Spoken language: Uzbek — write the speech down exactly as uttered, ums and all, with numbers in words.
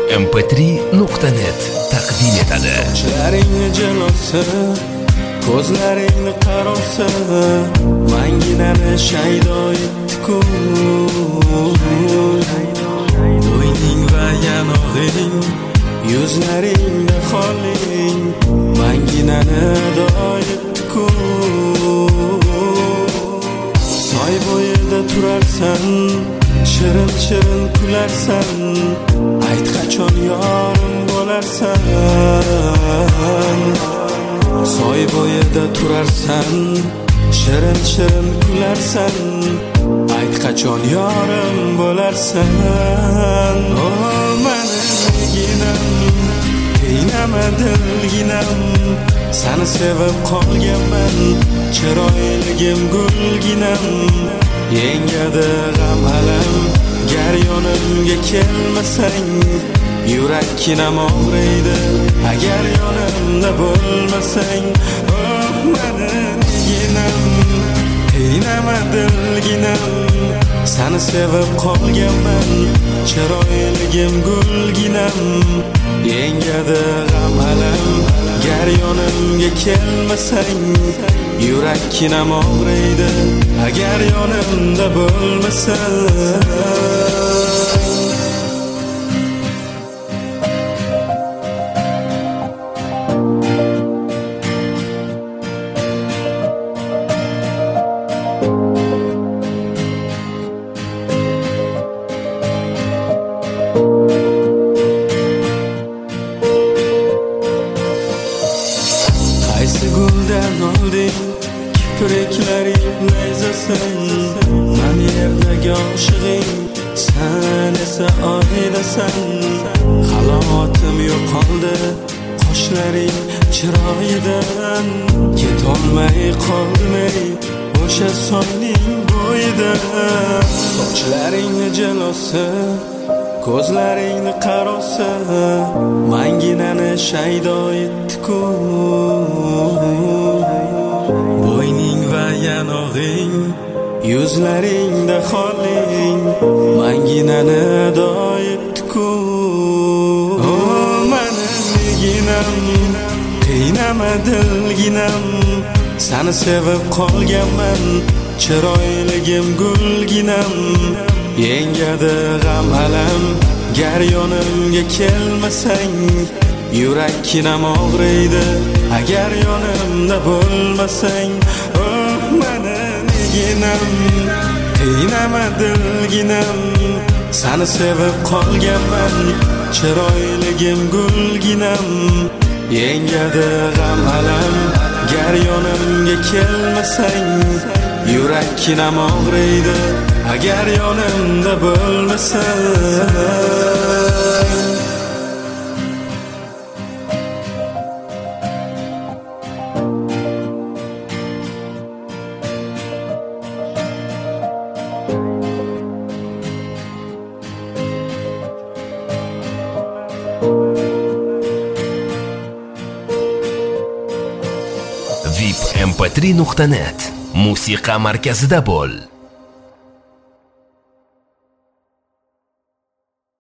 em p tri nuqta net taqdim etadi. Sochlaringni jalosi, ko'zlaringni qarosi, manginani shaydo etdi-ku. Bo'yning va yanog'ing, yuzlaringda xoling, manginani ado etdi-ku. Soy bo'yida turarsan, shirin shirin kularsan, ayt qachon yorim bo'larsan. Soy bo'yida turarsan, shirin shirin kularsan, ayt qachon yorim bo'larsan. Oh meniginam, qiynama dilginam, seni sevib qolganman, chiroyligim gulginam. Yengadi g'am alam, gar yonimga kelmasang, yurakkinam og'riydi agar yonimda bo'lmasang. Oh meniginam, qiynama dilginam, seni sevib qolganman, chiroyligim gulginam. Yengadi g'am alam, gar yonimga kelmasang, yurakkinam og'riydi agar yonimda bo'lmasang. Qaysi guldan olding kipriklaring nayzasin, men yerdagi oshig'ing, sen esa oydasan. Halotim yo'qoldi qoshlaring chiroyidan, ketolmay qoldim ey o'sha soyning bo'yida. Sochlaringni jalosi, ko'zlaringni qarosi, manginani shaydo etdi-ku. Bo'yning va yanog'ing, yuzlaringda xoling, manginani ado etdi-ku. Oh meniginam, qiynama dilginam, seni sevib qolganman, chiroyligim gulginam. Yengadi g'am alam, gar yonimga kelmasang, yurakkinam og'riydi agar yonimda bo'lmasang. Oh meniginam, qiynama dilginam, seni sevib qolganman, chiroyligim gulginam. Yengadi g'am alam, gar yonimga kelmasang, yurakkinam og'riydi agar yonimda bo'lmasang. vip em p tri nuqta net musiqa markazida bo'l.